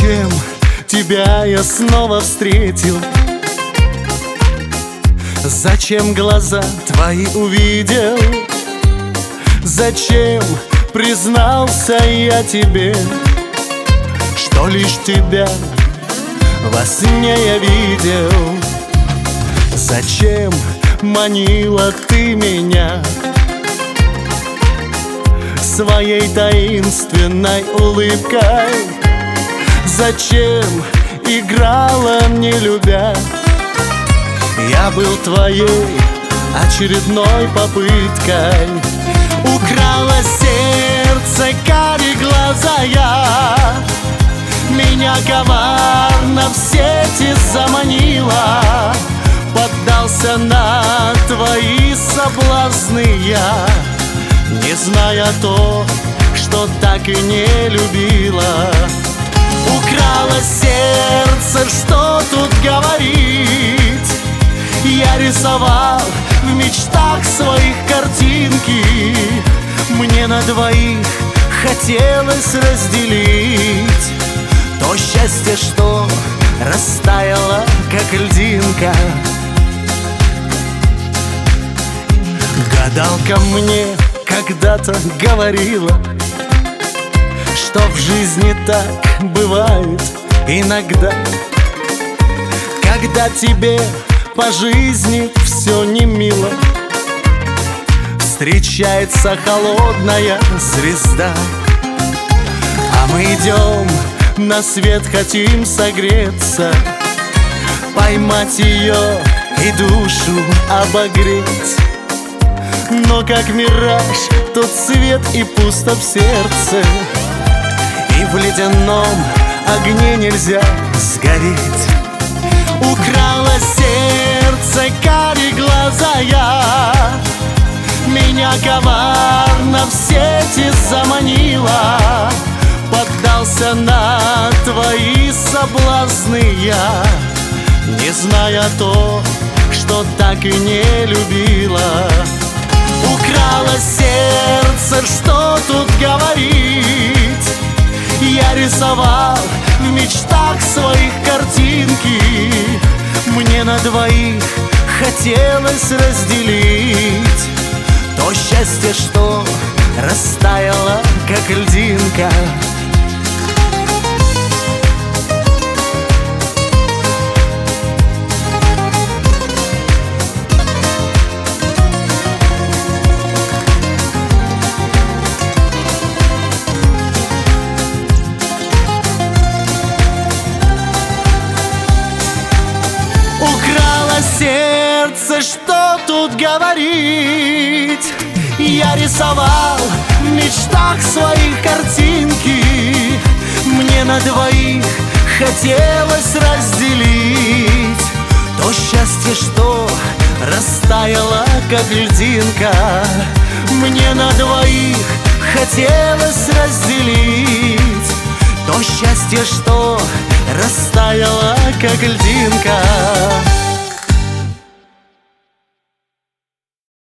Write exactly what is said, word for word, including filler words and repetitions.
Зачем тебя я снова встретил? Зачем глаза твои увидел? Зачем признался я тебе, что лишь тебя во сне я видел? Зачем манила ты меня своей таинственной улыбкой? Зачем играла, не любя? Я был твоей очередной попыткой. Украла сердце карие глаза я, меня коварно в сети заманила. Поддался на твои соблазны я, не зная то, что так и не любила. Украла сердце, что тут говорить? Я рисовал в мечтах своих картинки. Мне на двоих хотелось разделить то счастье, что растаяло, как льдинка. Гадалка мне когда-то говорила, что в жизни так бывает иногда, когда тебе по жизни все не мило, встречается холодная звезда. А мы идем на свет, хотим согреться, поймать ее и душу обогреть. Но как мираж тот свет и пусто в сердце, и в ледяном огне нельзя сгореть. Украла сердце карие глаза я, меня коварно в сети заманила. Поддался на твои соблазны я, не зная то, что так и не любила. Украла сердце, что тут говорить? Я рисовал в мечтах своих картинки. Мне на двоих хотелось разделить то счастье, что растаяло, как льдинка. Украла сердце, что тут говорить? Я рисовал в мечтах своих картинки. Мне на двоих хотелось разделить то счастье, что растаяло, как льдинка. Мне на двоих хотелось разделить то счастье, что растаяло, как льдинка.